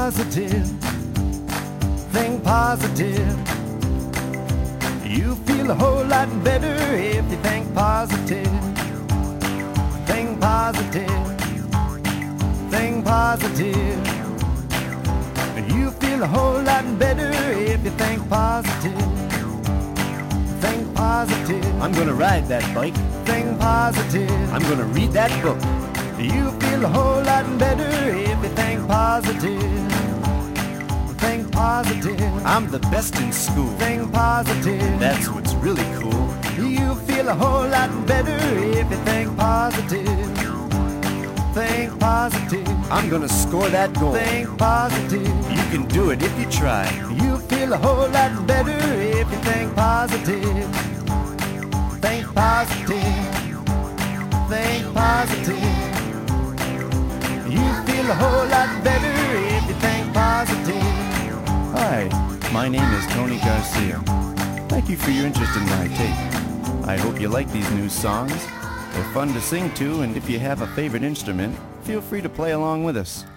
positive. Think positive. You feel a whole lot better if you think positive. Think positive. Think positive. You feel a whole lot better if you think positive. Think positive. I'm gonna ride that bike. Think positive. I'm gonna read that book. You feel a whole lot better if you think positive. Think positive. I'm the best in school. Think positive. That's what's really cool. You feel a whole lot better if you think positive. Think positive. I'm gonna score that goal. Think positive. You can do it if you try. You feel a whole lot better if you think positive. Think positive. Think positive. You feel a whole lot better if you think positive. Hi, my name is Tony Garcia. Thank you for your interest in my tape. I hope you like these new songs. They're fun to sing to, and if you have a favorite instrument, feel free to play along with us.